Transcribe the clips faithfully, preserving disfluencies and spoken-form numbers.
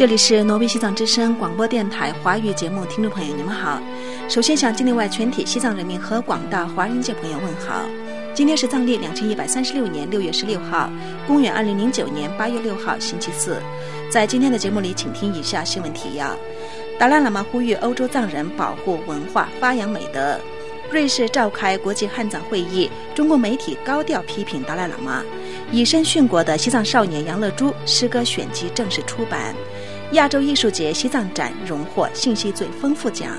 这里是挪威西藏之声广播电台华语节目，听众朋友你们好。首先向境内外全体西藏人民和广大华人界朋友问好。今天是藏历两千一百三十六年六月十六号，公元二零零九年八月六号，星期四。在今天的节目里，请听以下新闻提要：达赖喇嘛呼吁欧洲藏人保护文化，发扬美德；瑞士召开国际汉藏会议，中共媒体高调批评达赖喇嘛；以身殉国的西藏少年杨乐珠诗歌选集正式出版；亚洲艺术节西藏展荣获信息最丰富奖。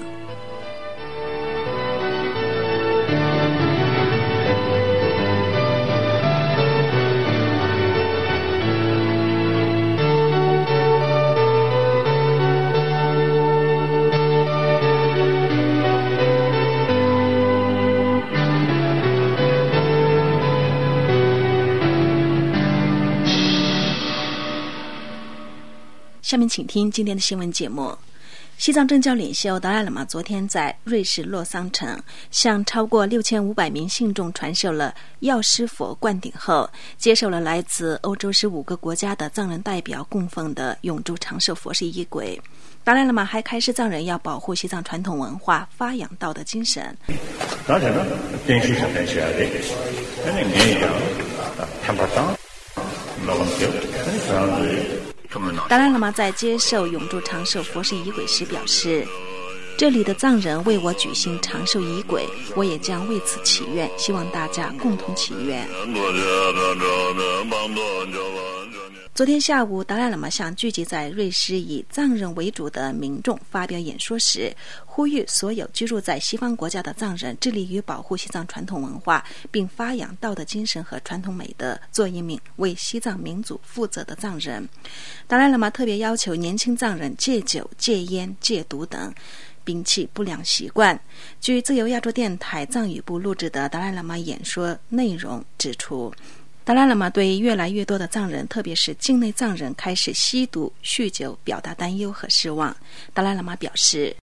下面请听今天的新闻节目。西藏政教领袖达赖喇嘛昨天在瑞士洛桑城向超过六千五百名信众传授了药师佛灌顶后，接受了来自欧洲十五个国家的藏人代表供奉的永驻长寿佛是仪轨。达赖喇嘛还开示藏人要保护西藏传统文化，发扬道德精神。达赖喇嘛在接受永驻长寿佛是仪轨时表示，这里的藏人为我举行长寿仪轨，我也将为此祈愿，希望大家共同祈愿。昨天下午，达赖喇嘛向聚集在瑞士以藏人为主的民众发表演说时，呼吁所有居住在西方国家的藏人致力于保护西藏传统文化，并发扬道德精神和传统美德，做一名为西藏民族负责的藏人。达赖喇嘛特别要求年轻藏人戒酒、戒烟、戒毒等，摒弃不良习惯。据自由亚洲电台藏语部录制的达赖喇嘛演说内容指出，达赖喇嘛对越来越多的藏人，特别是境内藏人开始吸毒、酗酒表达担忧和失望。达赖喇嘛表示，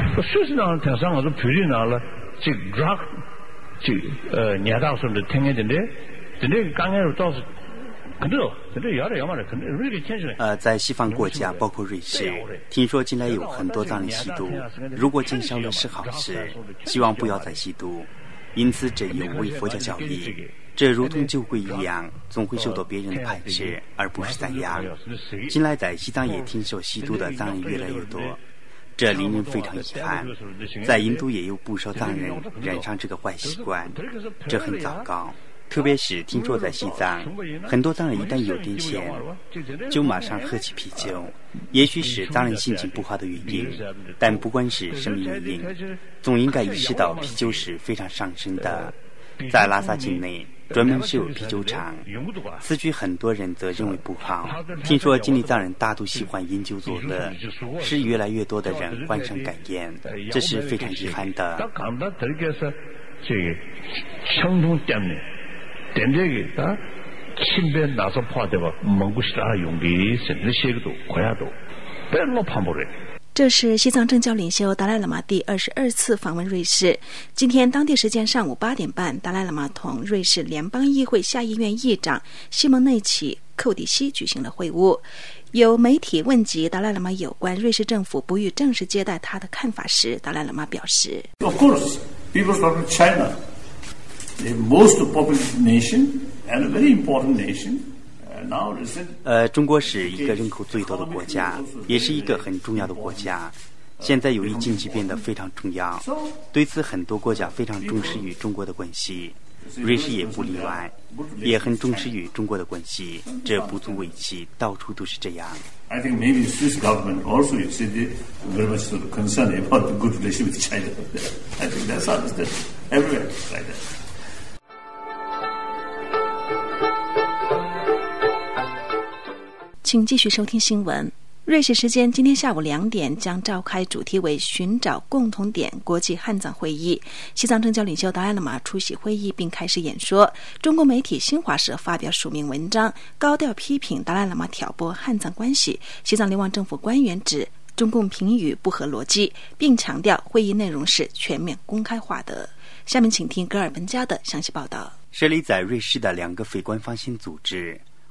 呃，在西方国家，包括瑞士，听说近来有很多藏人吸毒。如果减少了是好事，希望不要再吸毒。因此，这有违佛教教义。这如同酒鬼一样，总会受到别人的排斥，而不是赞扬。近来在西藏也听说吸毒的藏人越来越多，这令人非常遗憾。在印度也有不少藏人染上这个坏习惯，这很糟糕。特别是听说在西藏，很多藏人一旦有点钱，就马上喝起啤酒。也许是藏人心情不好的原因，但不管是什么原因，总应该意识到啤酒是非常伤身的。在拉萨境内专门是有啤酒厂，此举很多人则认为不好。听说境内藏人大都喜欢饮酒作乐，使越来越多的人患上肝炎，这是非常遗憾的。 这是西藏政教领袖达赖喇嘛第二十二次访问瑞士。今天当地时间上午八点半，达赖喇嘛同瑞士联邦议会下议院议长西蒙内奇·寇迪西举行了会晤。有媒体问及达赖喇嘛有关瑞士政府不予正式接待他的看法时，达赖喇嘛表示 Of course, people from China, the most populous nation and a very important nation. 呃，中国是一个人口最多的国家，也是一个很重要的国家。现在由于经济变得非常重要，对此很多国家非常重视与中国的关系，瑞士也不例外，也很重视与中国的关系。这不足为奇，到处都是这样。 I think maybe Swiss government also is very much concerned about the good relationship with China. I think that's understood everywhere like that. 请继续收听新闻。瑞士时间今天下午两点将召开主题为寻找共同点国际汉藏会议，西藏政教领袖达赖喇嘛出席会议并开始演说。中国媒体新华社发表署名文章，高调批评达赖喇嘛挑拨汉藏关系。西藏流亡政府官员指中共评语不合逻辑，并强调会议内容是全面公开化的。下面请听格尔本加的详细报道。 设立在瑞士的两个非官方性组织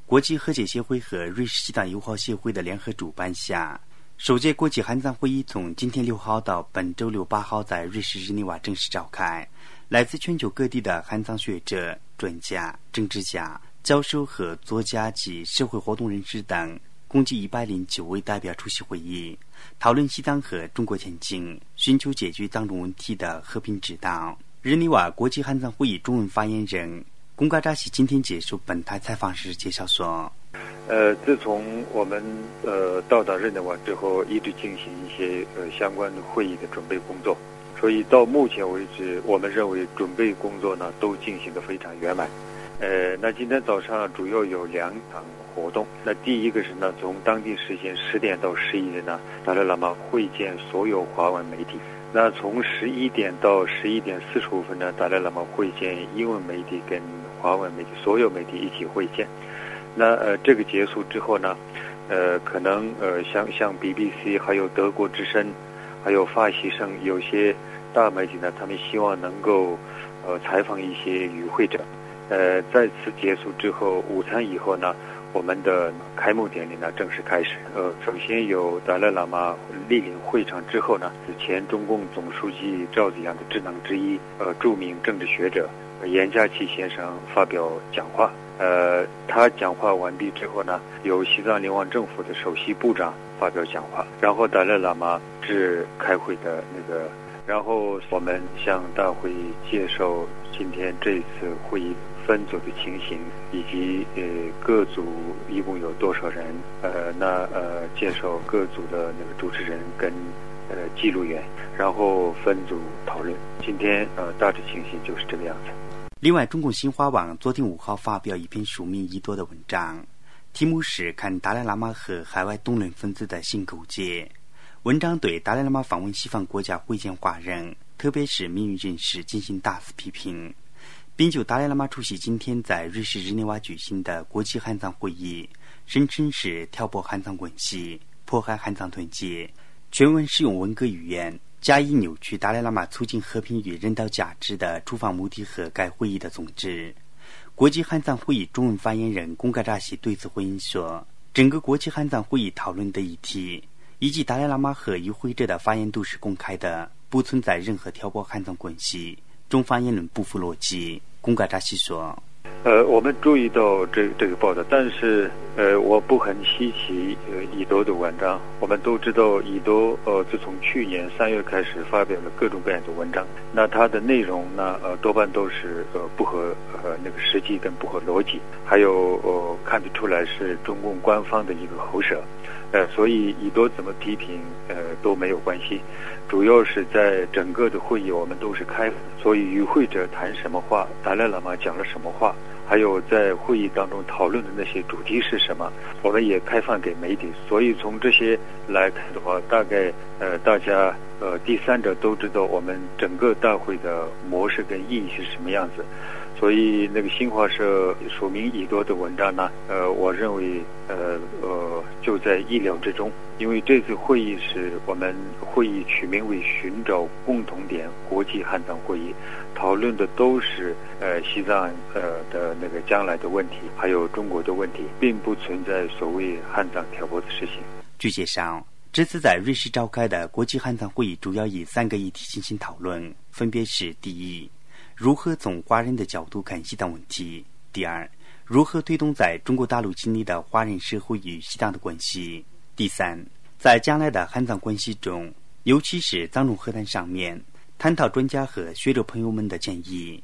国际和解协会和瑞士西藏友好协会的联合主办下，首届国际汉藏会议从今天六号到本周六八号在瑞士日内瓦正式召开。来自全球各地的汉藏学者、专家、政治家、教授和作家及社会活动人士等共计一百零九位代表出席会议，讨论西藏和中国前景，寻求解决藏中问题的和平之道。日内瓦国际汉藏会议中文发言人龚嘎扎西今天接受本台采访时介绍说： 呃，自从我们呃到达日内瓦之后，一直进行一些呃相关的会议的准备工作，所以到目前为止，我们认为准备工作呢都进行得非常圆满。呃，那今天早上主要有两场活动。那第一个是呢，从当地时间十点到十一点呢，达赖喇嘛会见所有华文媒体。那从十一点到十一点四十五分呢，达赖喇嘛会见英文媒体跟华文媒体，所有媒体一起会见。那呃，这个结束之后呢，呃，可能呃，像像 B B C 还有德国之声，还有法西声，有些大媒体呢，他们希望能够呃采访一些与会者。呃，在此结束之后，午餐以后呢，我们的开幕典礼呢正式开始。呃，首先有达赖喇嘛莅临会场之后呢，前中共总书记赵紫阳的智囊之一，呃，著名政治学者严家祺先生发表讲话。呃，他讲话完毕之后呢，由西藏联邦政府的首席部长发表讲话，然后达赖喇嘛致开会的那个，然后我们向大会介绍今天这次会议分组的情形，以及呃各组一共有多少人，呃那呃介绍各组的那个主持人跟呃记录员，然后分组讨论。今天呃大致情形就是这个样子。 另外，中共新华网昨天五号发表一篇署名一多的文章，题目是看达赖喇嘛和海外动乱分子的新勾结。文章对达赖喇嘛访问西方国家会见华人，特别是民运人士进行大肆批评，并就达赖喇嘛出席今天在瑞士日内瓦举行的国际汉藏会议，声称是挑拨汉藏关系、迫害汉藏团结，全文使用文革语言，加以扭曲达赖喇嘛促进和平与人道价值的出访目的和该会议的宗旨。国际汉藏会议中文发言人龚嘎扎西对此回应说，整个国际汉藏会议讨论的议题以及达赖喇嘛和与会者的发言都是公开的，不存在任何挑拨汉藏关系，中方言论不符逻辑。龚嘎扎西说， 呃，我们注意到这这个报道，但是呃，我不很稀奇呃以多的文章。我们都知道以多呃，自从去年三月开始发表了各种各样的文章，那它的内容呢呃多半都是呃不合呃那个实际跟不合逻辑，还有呃看得出来是中共官方的一个喉舌。呃，所以以多怎么批评呃都没有关系，主要是在整个的会议我们都是开放，所以与会者谈什么话，达赖喇嘛讲了什么话，还有在会议当中讨论的那些主题是什么，我们也开放给媒体。所以从这些来看的话，大概呃大家呃第三者都知道我们整个大会的模式跟意义是什么样子。所以那个新华社署名已多的文章呢，呃，我认为呃呃就在意料之中，因为这次会议是我们会议取名为寻找共同点国际汉藏会议，讨论的都是呃西藏呃的那个将来的问题，还有中国的问题，并不存在所谓汉藏挑拨的事情。 据介绍，这次在瑞士召开的国际汉藏会议主要以三个议题进行讨论，分别是：第一，如何从华人的角度看西藏问题；第二，如何推动在中国大陆建立的华人社会与西藏的关系；第三，在将来的汉藏关系中，尤其是藏中和谈上面，探讨专家和学者朋友们的建议。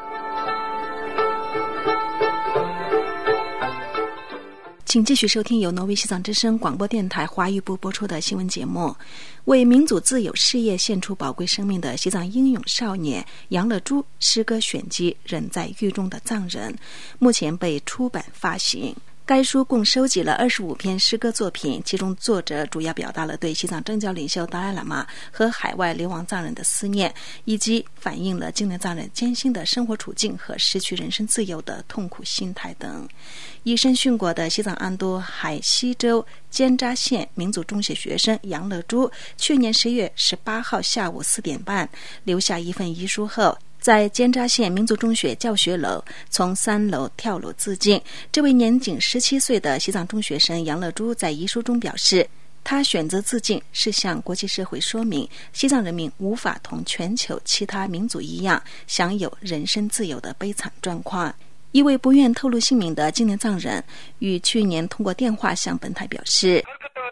请继续收听由挪威西藏之声广播电台华语部播出的新闻节目。为民族自由事业献出宝贵生命的西藏英勇少年杨乐珠诗歌选集《人在狱中的藏人》目前被出版发行。该书共收集了二十五篇诗歌作品，其中作者主要表达了对西藏政教领袖达赖喇嘛和海外流亡藏人的思念，以及反映了境内藏人艰辛的生活处境和失去人身自由的痛苦心态等。以身殉国的西藏安都海西州尖扎县民族中学学生杨乐珠，去年十月十八号下午四点半留下一份遗书后， 在尖扎县民族中学教学楼从三楼跳楼自尽。这位年仅十七岁的西藏中学生杨乐珠在遗书中表示，他选择自尽是向国际社会说明西藏人民无法同全球其他民族一样享有人身自由的悲惨状况。一位不愿透露姓名的青年藏人于去年通过电话向本台表示，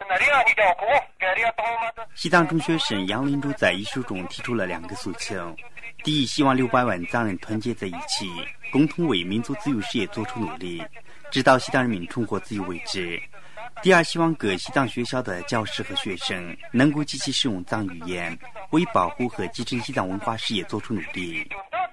西藏中学生杨林珠在遗书中提出了两个诉求：第一，希望六百万藏人团结在一起，共同为民族自由事业做出努力，直到西藏人民重获自由为止；第二，希望各西藏学校的教师和学生能够积极使用藏语言，为保护和继承西藏文化事业做出努力。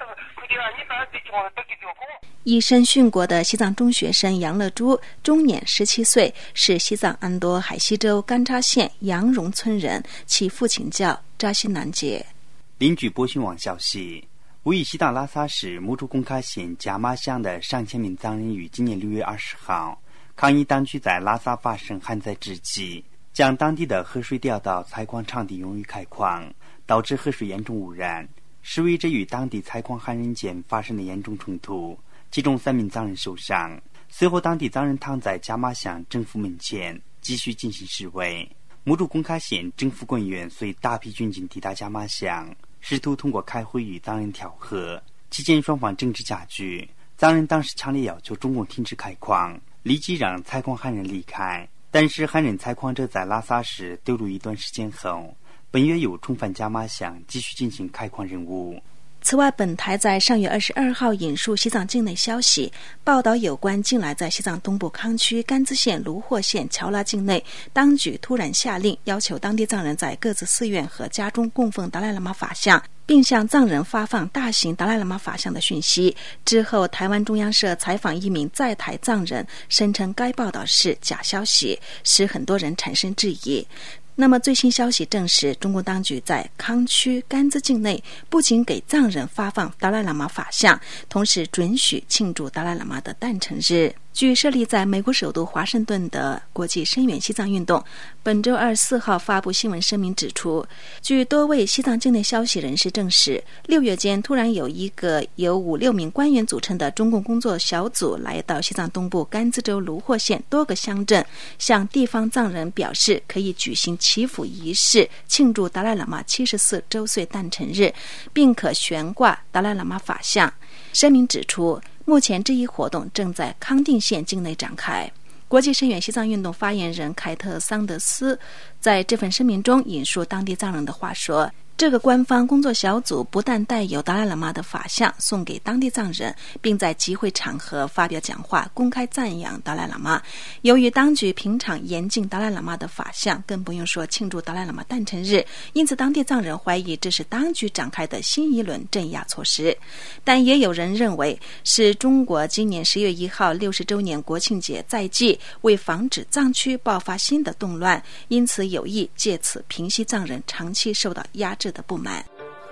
以身殉国的西藏中学生杨乐珠终年十七岁，是西藏安多海西州甘扎县杨荣村人，其父亲叫扎西南杰。 邻据播讯网消息，位于西藏拉萨市木竹工卡县加玛乡的上千名藏人于今年六月二十号抗议当局在拉萨发生旱灾之际，将当地的河水调到采矿场地用于开矿，导致河水严重污染。示威者与当地采矿汉人间发生了严重冲突，其中三名藏人受伤。随后当地藏人躺在加玛乡政府门前继续进行示威。木竹工卡县政府官员随大批军警抵达加玛乡，试图通过开会与藏人调和，期间双方争执加剧。藏人当时强烈要求中共停止开矿，立即让采矿汉人离开，但是汉人采矿者在拉萨市丢留一段时间后，本月又重返加玛乡继续进行开矿任务。 此外，本台在上月二十二号引述西藏境内消息，报道有关近来在西藏东部康区甘孜县卢霍县乔拉境内，当局突然下令要求当地藏人在各自寺院和家中供奉达赖喇嘛法像，并向藏人发放大型达赖喇嘛法像的讯息。之后，台湾中央社采访一名在台藏人，声称该报道是假消息，使很多人产生质疑。那么最新消息证实，中共当局在康区甘孜境内不仅给藏人发放达赖喇嘛法像，同时准许庆祝达赖喇嘛的诞辰日。据设立在美国首都华盛顿的国际声援西藏运动本周二十四号发布新闻声明指出，据多位西藏境内消息人士证实，六月间突然有一个由五六名官员组成的中共工作小组来到西藏东部甘孜州卢霍县多个乡镇，向地方藏人表示可以举行祈福仪式，庆祝达赖喇嘛七十四周岁诞辰日，并可悬挂达赖喇嘛法像。声明指出，目前这一活动正在康定县境内展开。国际声援西藏运动发言人凯特·桑德斯在这份声明中引述当地藏人的话说，这个官方工作小组不但带有达赖喇嘛的法像送给当地藏人，并在集会场合发表讲话，公开赞扬达赖喇嘛。由于当局平常严禁达赖喇嘛的法像，更不用说庆祝达赖喇嘛诞辰日，因此当地藏人怀疑这是当局展开的新一轮镇压措施。但也有人认为是中国今年十月一号六十周年国庆节在即，为防止藏区爆发新的动乱，因此有意借此平息藏人长期受到压制的不满。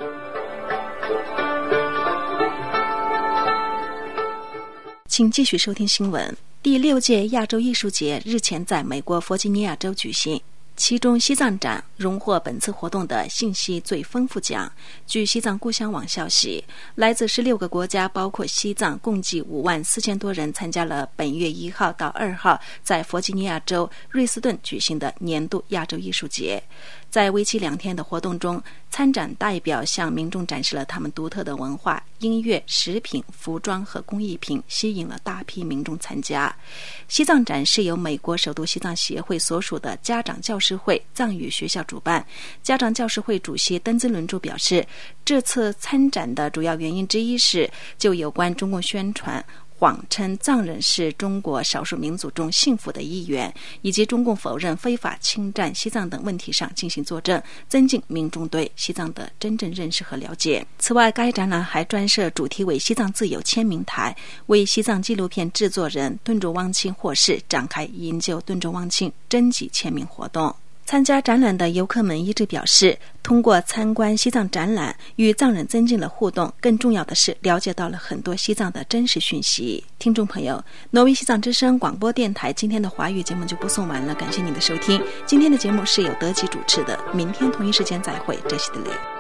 请继续收听新闻。第六届亚洲艺术节日前在美国弗吉尼亚州举行，其中西藏展荣获本次活动的信息最丰富奖。据西藏故乡网消息，来自十六个国家包括西藏，共计五万四千多人参加了本月一号到二号在弗吉尼亚州瑞斯顿举行的年度亚洲艺术节。在为期两天的活动中，参展代表向民众展示了他们独特的文化、音乐、食品、服装和工艺品，吸引了大批民众参加。西藏展是由美国首都西藏协会所属的家长教师会藏语学校主办。家长教师会主席登兹伦珠表示，这次参展的主要原因之一是就有关中共宣传谎称藏人是中国少数民族中幸福的一员，以及中共否认非法侵占西藏等问题上进行作证，增进民众对西藏的真正认识和了解。此外，该展览还专设主题为西藏自由签名台，为西藏纪录片制作人敦珠汪庆获释展开营救敦珠汪庆征集签名活动。参加展览的游客们一致表示，通过参观西藏展览，与藏人增进了互动，更重要的是了解到了很多西藏的真实讯息。听众朋友，挪威西藏之声广播电台今天的华语节目就播送完了，感谢您的收听。今天的节目是由德吉主持的，明天同一时间再会，这是的雷。